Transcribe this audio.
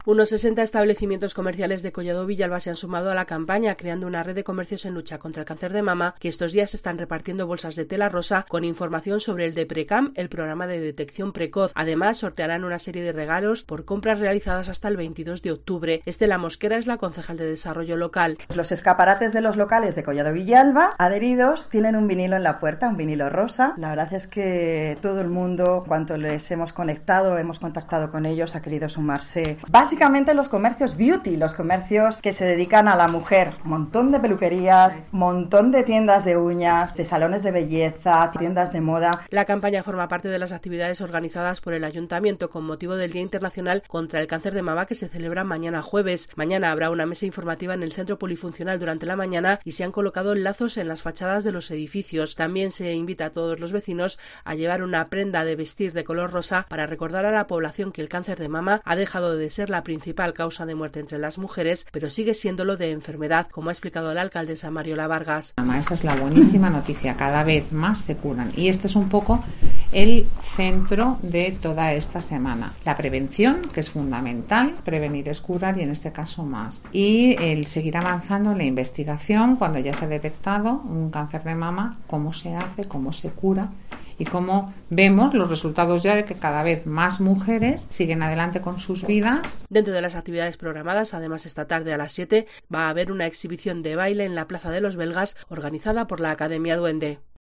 Unos 60 establecimientos comerciales de Collado Villalba se han sumado a la campaña, creando una red de comercios en lucha contra el cáncer de mama, que estos días están repartiendo bolsas de tela rosa con información sobre el DEPRECAM, el programa de detección precoz. Además, sortearán una serie de regalos por compras realizadas hasta el 22 de octubre. Estela Mosquera es la concejal de Desarrollo Local. Los escaparates de los locales de Collado Villalba, adheridos, tienen un vinilo en la puerta, un vinilo rosa. La verdad es que todo el mundo, cuanto les hemos contactado con ellos, ha querido sumarse. Básicamente los comercios beauty, los comercios que se dedican a la mujer, montón de peluquerías, montón de tiendas de uñas, de salones de belleza, tiendas de moda. La campaña forma parte de las actividades organizadas por el Ayuntamiento con motivo del Día Internacional contra el Cáncer de Mama, que se celebra mañana jueves. Mañana habrá una mesa informativa en el centro polifuncional durante la mañana y se han colocado lazos en las fachadas de los edificios. También se invita a todos los vecinos a llevar una prenda de vestir de color rosa para recordar a la población que el cáncer de mama ha dejado de ser la principal causa de muerte entre las mujeres, pero sigue siéndolo de enfermedad, como ha explicado la alcaldesa Mariola Vargas. Esa es la buenísima noticia, cada vez más se curan y este es un poco el centro de toda esta semana. La prevención, que es fundamental, prevenir es curar y en este caso más. Y el seguir avanzando en la investigación cuando ya se ha detectado un cáncer de mama, cómo se hace, cómo se cura y cómo vemos los resultados ya de que cada vez más mujeres siguen adelante con sus vidas. Dentro de las actividades programadas, además esta tarde a las 7 va a haber una exhibición de baile en la Plaza de los Belgas organizada por la Academia Duende.